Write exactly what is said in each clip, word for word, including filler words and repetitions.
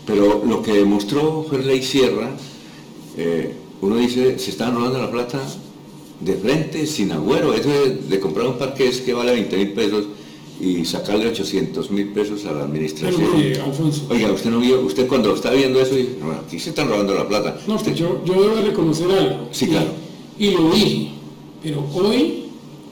Pero lo que demostró Ferley Sierra, eh, uno dice, se están robando la plata de frente, sin agüero. Eso de, de comprar un parqués que vale veinte mil pesos y sacarle ochocientos mil pesos a la administración. Pero, eh, Alfonso. Oiga, usted no vio, usted cuando está viendo eso dice, no, aquí se están robando la plata. No, usted... pues yo, yo debo reconocer algo. Sí, y, claro. Y lo dije, pero hoy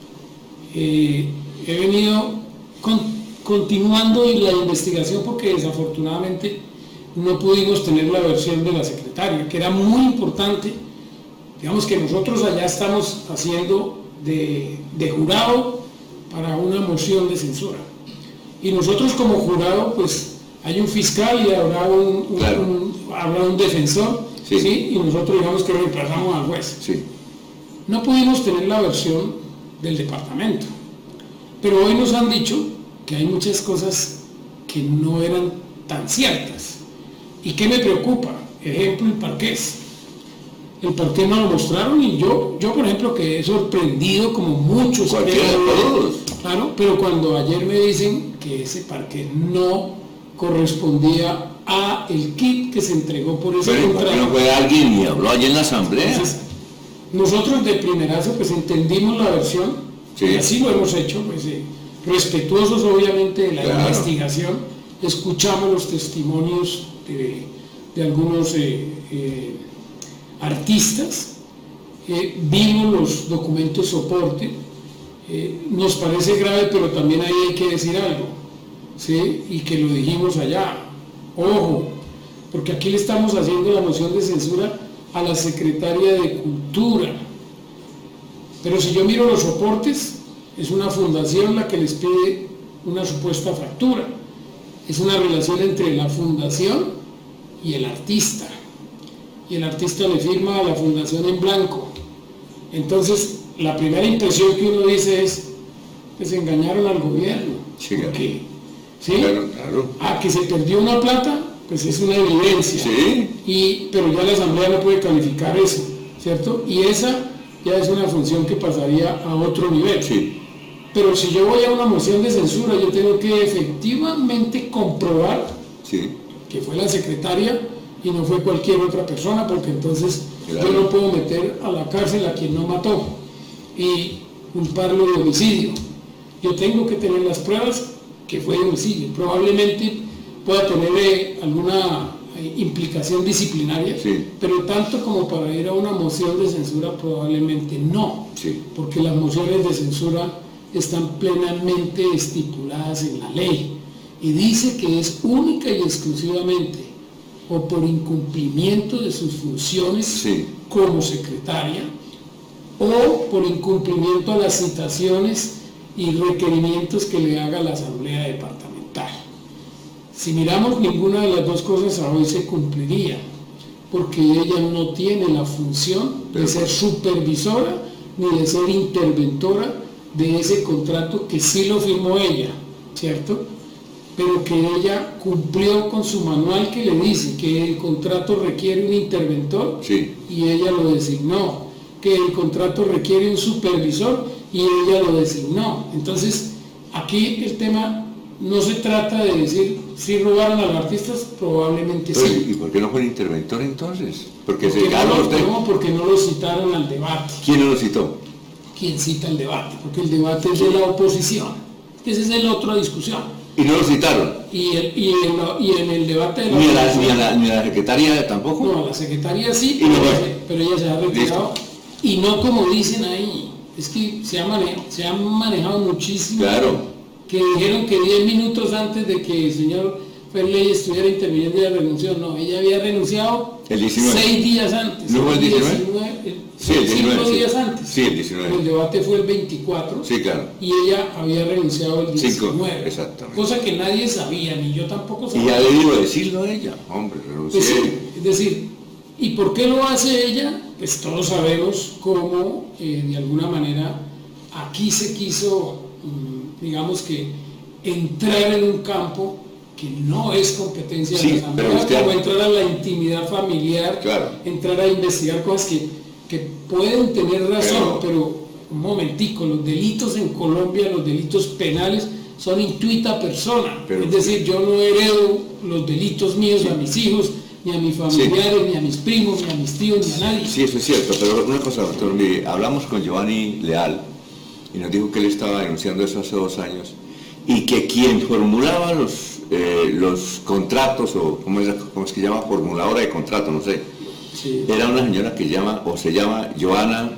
eh, he venido con, continuando en la investigación porque desafortunadamente no pudimos tener la versión de la secretaria, que era muy importante. Digamos que nosotros allá estamos haciendo de, de jurado para una moción de censura. Y nosotros como jurado, pues hay un fiscal y habrá un, un, claro. un, habrá un defensor, sí. ¿sí? Y nosotros digamos que reemplazamos al juez. Sí. No pudimos tener la versión del departamento, pero hoy nos han dicho que hay muchas cosas que no eran tan ciertas. ¿Y qué me preocupa? Ejemplo, el parqués. El parqués no lo mostraron y yo, yo por ejemplo, quedé sorprendido como muchos. Cualquiera de todos. Claro, pero cuando ayer me dicen que ese parqués no correspondía a el kit que se entregó por ese pero contrato. no fue alguien y habló allí en la asamblea. Entonces, nosotros de primerazo pues entendimos la versión, sí. Y así lo hemos hecho, pues eh, respetuosos obviamente de la claro. investigación, escuchamos los testimonios de, de algunos eh, eh, artistas, eh, vimos los documentos soporte, eh, nos parece grave, pero también ahí hay que decir algo, ¿sí? Y que lo dijimos allá, ojo, porque aquí le estamos haciendo la moción de censura a la secretaria de Cultura, pero si yo miro los soportes, es una fundación la que les pide una supuesta factura, es una relación entre la fundación y el artista, y el artista le firma a la fundación en blanco. Entonces la primera impresión que uno dice es que se engañaron al gobierno. Sí, porque, ¿sí? Claro, claro. Ah, que se perdió una plata, pues es una evidencia. Sí. Y, pero ya la asamblea no puede calificar eso, ¿cierto? Y esa ya es una función que pasaría a otro nivel. Sí. Pero si yo voy a una moción de censura, yo tengo que efectivamente comprobar sí. que fue la secretaria y no fue cualquier otra persona, porque entonces claro. yo no puedo meter a la cárcel a quien no mató y culparlo de homicidio. Yo tengo que tener las pruebas que fue de homicidio. Probablemente pueda tener eh, alguna eh, implicación disciplinaria, sí. pero tanto como para ir a una moción de censura probablemente no, sí. porque las mociones de censura están plenamente estipuladas en la ley y dice que es única y exclusivamente o por incumplimiento de sus funciones sí. como secretaria o por incumplimiento a las citaciones y requerimientos que le haga la asamblea departamental. Si miramos, ninguna de las dos cosas a hoy se cumpliría, porque ella no tiene la función de ser supervisora ni de ser interventora de ese contrato que sí lo firmó ella, ¿cierto? Pero que ella cumplió con su manual que le dice que el contrato requiere un interventor sí. y ella lo designó, que el contrato requiere un supervisor y ella lo designó. Entonces, aquí el tema no se trata de decir si robaron a los artistas, probablemente pero, sí. ¿Y por qué no fue el interventor entonces? Porque, porque, se no, ganó usted. no, porque no lo citaron al debate. ¿Quién no lo citó? ¿Quién cita el debate? Porque el debate es de la oposición. Esa es la otra discusión. ¿Y no lo citaron? Y, el, y, en, y en el debate de la ¿Ni a oposición... la, ni, a la, ¿Ni a la secretaria tampoco? No, a la secretaria sí, ¿Y no pero, fue? ella, pero ella se ha retirado. Listo. Y no como dicen ahí, es que se ha manejado, se ha manejado muchísimo. Claro. Que dijeron que diez minutos antes de que el señor Ferley estuviera interviniendo ella renunció. No, ella había renunciado el diecinueve. seis días antes. ¿No fue el diecinueve? diecinueve el, sí, el diecinueve. Cinco sí. días antes. Sí, el diecinueve. El debate fue el veinticuatro. Sí, claro. Y ella había renunciado el diecinueve. Cinco, exactamente. Cosa que nadie sabía, ni yo tampoco sabía. Y ya le digo decirlo a ella. Hombre, renuncié. Pues sí, es decir, ¿y por qué lo hace ella? Pues todos sabemos cómo, eh, de alguna manera, aquí se quiso, mmm, digamos que, entrar en un campo que no es competencia sí, de la asamblea, usted... como entrar a la intimidad familiar, claro. entrar a investigar cosas que, que pueden tener razón, pero... pero un momentico, los delitos en Colombia, los delitos penales son intuita persona, pero, es decir, yo no heredo los delitos míos, sí, a mis hijos, ni a mis familiares, sí, ni a mis primos, ni a mis tíos, ni a nadie. Sí, eso es cierto, pero una cosa, doctor, mire, hablamos con Giovanni Leal y nos dijo que él estaba denunciando eso hace dos años y que quien formulaba los, eh, los contratos, o ¿cómo es, cómo es que llama? Formuladora de contrato, no sé, sí, era una señora que llama, o se llama Joana,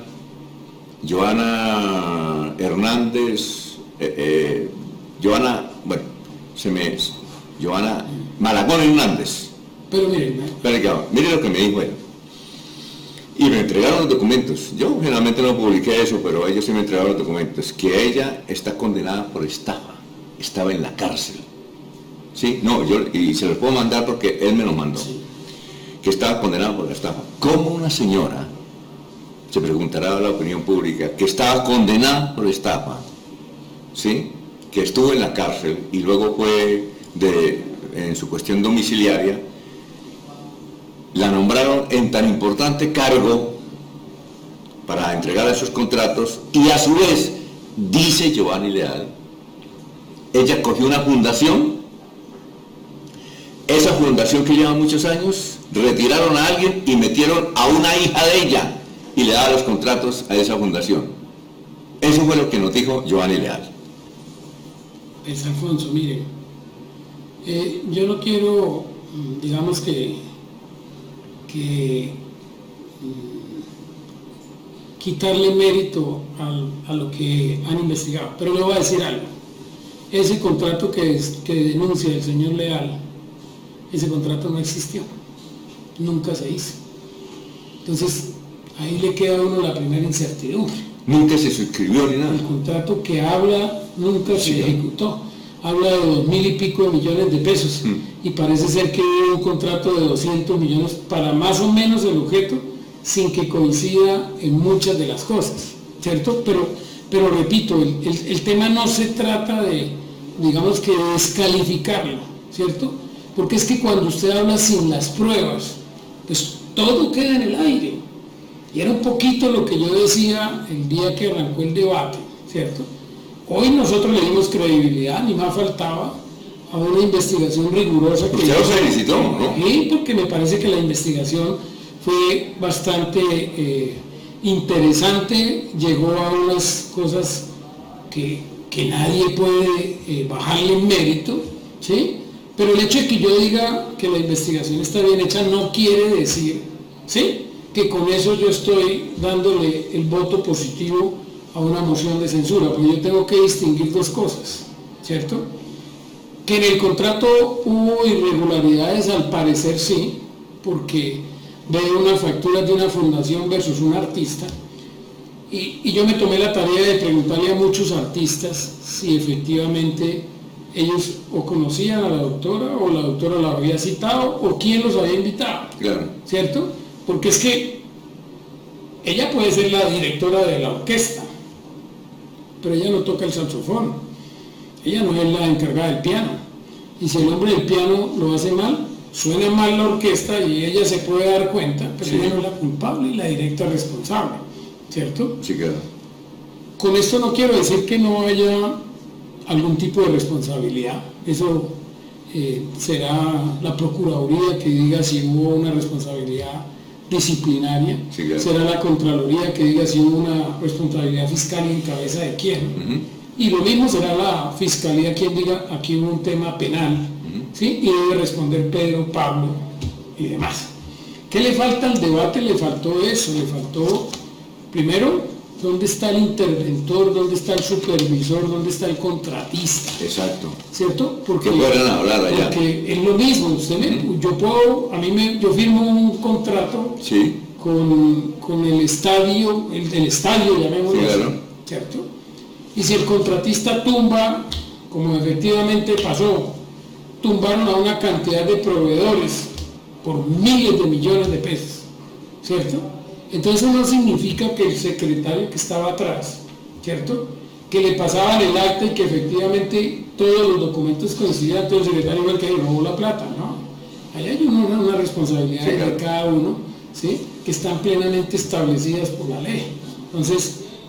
Joana Hernández, eh, eh, Joana, bueno, se me... Joana Malagón Hernández. Pero miren, ¿no? Mire lo que me dijo él. Y me entregaron los documentos. Yo generalmente no publiqué eso, pero ellos sí me entregaron los documentos. Que ella está condenada por estafa. Estaba en la cárcel. ¿Sí? No, yo, y se los puedo mandar porque él me lo mandó. Sí. Que estaba condenada por la estafa. ¿Cómo una señora, se preguntará a la opinión pública, que estaba condenada por estafa, ¿sí?, que estuvo en la cárcel y luego fue de, en su cuestión domiciliaria, la nombraron en tan importante cargo para entregar esos contratos, y a su vez, dice Giovanni Leal, ella cogió una fundación, esa fundación que lleva muchos años, retiraron a alguien y metieron a una hija de ella y le daba los contratos a esa fundación. Eso fue lo que nos dijo Giovanni Leal. Es Alfonso, mire, eh, yo no quiero, digamos que, que mm, quitarle mérito al, a lo que han investigado, pero le voy a decir algo. Ese contrato que, es, que denuncia el señor Leal, ese contrato no existió, nunca se hizo. Entonces, ahí le queda a uno la primera incertidumbre. Nunca se suscribió ni nada. El contrato que habla nunca sí, se ejecutó. Habla de dos mil y pico de millones de pesos. Mm. Y parece ser que hubo un contrato de doscientos millones para más o menos el objeto, sin que coincida en muchas de las cosas, ¿cierto? Pero, pero repito, el, el, el tema no se trata de, digamos que de descalificarlo, ¿cierto? Porque es que cuando usted habla sin las pruebas, pues todo queda en el aire. Y era un poquito lo que yo decía el día que arrancó el debate, ¿cierto? Hoy nosotros le dimos credibilidad, ni más faltaba, a una investigación rigurosa. Que usted lo felicitó, ¿no? Sí, porque me parece que la investigación fue bastante eh, interesante, llegó a unas cosas que, que nadie puede eh, bajarle en mérito, ¿sí? Pero el hecho de que yo diga que la investigación está bien hecha no quiere decir, ¿sí?, que con eso yo estoy dándole el voto positivo a una moción de censura, porque yo tengo que distinguir dos cosas, ¿cierto? Que en el contrato hubo irregularidades, al parecer sí, porque veo una factura de una fundación versus un artista, y, y yo me tomé la tarea de preguntarle a muchos artistas si efectivamente ellos o conocían a la doctora, o la doctora la había citado, o quién los había invitado, claro, ¿cierto? Porque es que ella puede ser la directora de la orquesta, pero ella no toca el saxofón, ella no es la encargada del piano, y si el hombre del piano lo hace mal, suena mal la orquesta y ella se puede dar cuenta, pero sí, ella no es la culpable y la directa responsable, ¿cierto? Sí, claro. Con esto no quiero decir que no haya algún tipo de responsabilidad, eso eh, será la Procuraduría que diga si hubo una responsabilidad disciplinaria, sí, claro, será la Contraloría que diga si hubo una responsabilidad fiscal y en cabeza de quién, uh-huh, y lo mismo será la Fiscalía quien diga aquí hubo un tema penal, uh-huh, ¿sí?, y debe responder Pedro, Pablo y demás. ¿Qué le falta al debate? Le faltó eso, le faltó primero dónde está el interventor, dónde está el supervisor, dónde está el contratista. Exacto. ¿Cierto? Porque, que puedan hablar allá. Porque es lo mismo, usted me, uh-huh, yo puedo, a mí me, yo firmo un contrato, sí, con, con el estadio, el, el estadio, llamémoslo, sí, claro, así, ¿cierto? Y si el contratista tumba, como efectivamente pasó, tumbaron a una cantidad de proveedores por miles de millones de pesos, ¿cierto? Entonces no significa que el secretario que estaba atrás, ¿cierto?, que le pasaban el acta y que efectivamente todos los documentos coincidían, todo el secretario igual que robó la plata, ¿no? Ahí hay una, una responsabilidad, sí, de cada uno, ¿sí?, que están plenamente establecidas por la ley. Entonces,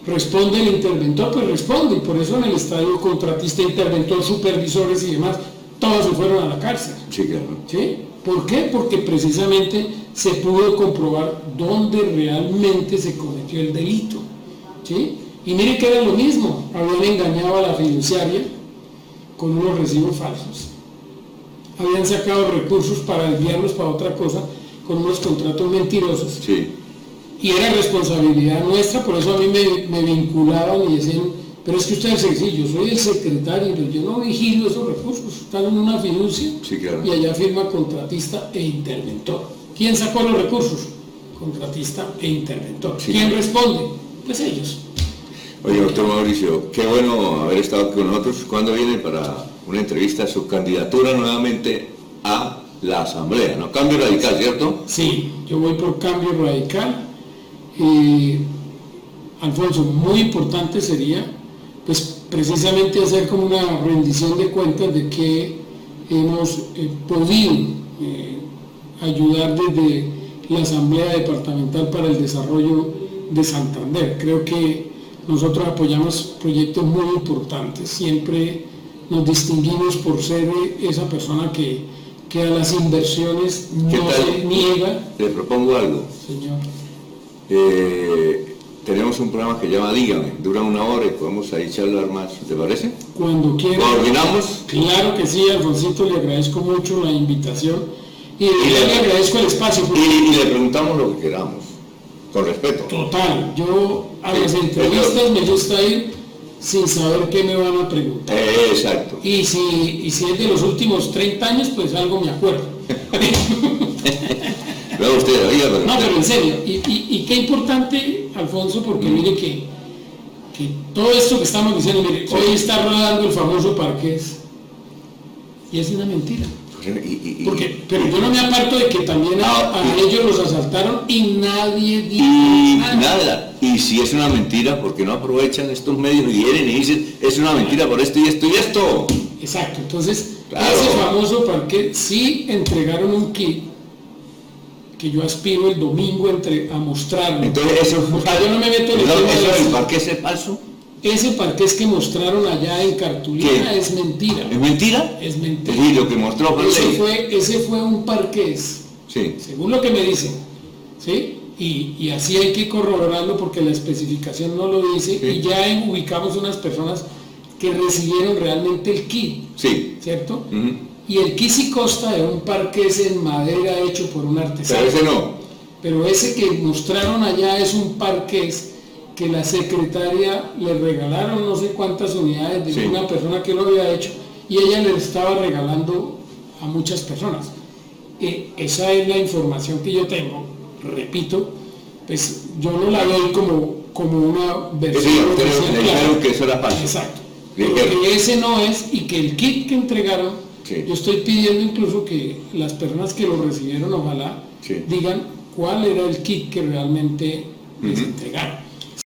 ¿Responde el interventor? Pues responde, y por eso en el estadio contratista, interventor, supervisores y demás, todos se fueron a la cárcel. Sí, claro. ¿Sí? ¿Por qué? Porque precisamente se pudo comprobar dónde realmente se cometió el delito. ¿Sí? Y mire que era lo mismo, habían engañado a la fiduciaria con unos recibos falsos, habían sacado recursos para desviarlos para otra cosa con unos contratos mentirosos. Sí. Y era responsabilidad nuestra, por eso a mí me, me vinculaban y decían, pero es que usted es sí, yo soy el secretario, yo no vigilo esos recursos, están en una fiducia, sí, claro. Y allá firma contratista e interventor. ¿Quién sacó los recursos? Contratista e interventor. Sí. ¿Quién responde? Pues ellos. Oye, doctor Mauricio, qué bueno haber estado con nosotros. ¿Cuándo viene para una entrevista, su candidatura nuevamente a la Asamblea? ¿No? Cambio Radical, ¿cierto? Sí, yo voy por Cambio Radical. Eh, Alfonso, muy importante sería, pues precisamente hacer como una rendición de cuentas de que hemos eh, podido eh, ayudar desde la Asamblea Departamental para el Desarrollo de Santander. Creo que nosotros apoyamos proyectos muy importantes, siempre nos distinguimos por ser esa persona que, que a las inversiones no se niega. Le propongo algo. Señor. Eh, tenemos un programa que llama Dígame, dura una hora y podemos ahí charlar más, ¿te parece? Cuando quiera. ¿Coordinamos? Claro que sí, Alfonsito, le agradezco mucho la invitación y, y le, le agradezco el espacio. Porque... Y, y le preguntamos lo que queramos, con respeto. Total, yo a sí, las entrevistas me gusta ir sin saber qué me van a preguntar. Eh, exacto. Y si, y si es de los últimos treinta años, pues algo me acuerdo. Luego usted, oiga, pero no, usted... pero en serio, y, y, y qué importante, Alfonso, porque mm. mire que, que todo esto que estamos diciendo, mire, sí. Hoy está rodando el famoso Parqués, y es una mentira. Y, y, y, porque, pero yo no me aparto de que también a, no, a y, ellos los asaltaron y nadie dijo y nada. nada. Y si es una mentira, porque no aprovechan estos medios y vienen y dicen, es una mentira por esto y esto y esto. Exacto, entonces, claro. Ese famoso Parqués sí entregaron un kit que yo aspiro el domingo entre, a mostrarlo. Entonces eso porque yo no me meto en el no, tema ¿eso de el Parqués es falso? Ese Parqués que mostraron allá en cartulina ¿Qué? Es mentira. ¿Es mentira? Es mentira. Sí, lo que mostró ese fue, ese fue un Parqués, sí. Según lo que me dicen, ¿sí? Y, y así hay que corroborarlo porque la especificación no lo dice, sí. Y ya en, ubicamos unas personas que recibieron realmente el kit, sí. ¿Cierto? Uh-huh. Y el kit sí consta de un Parqués en madera hecho por un artesano. Pero ese no. Pero ese que mostraron allá es un Parqués que la secretaria le regalaron no sé cuántas unidades de sí. Una persona que lo había hecho y ella le estaba regalando a muchas personas. Eh, esa es la información que yo tengo, repito, pues yo no la doy como, como una versión. Sí, creo, le dijeron que eso era falso. Exacto. Que ese no es y que el kit que entregaron, sí. Yo estoy pidiendo incluso que las personas que lo recibieron, ojalá, sí. Digan cuál era el kit que realmente uh-huh. Les entregaron.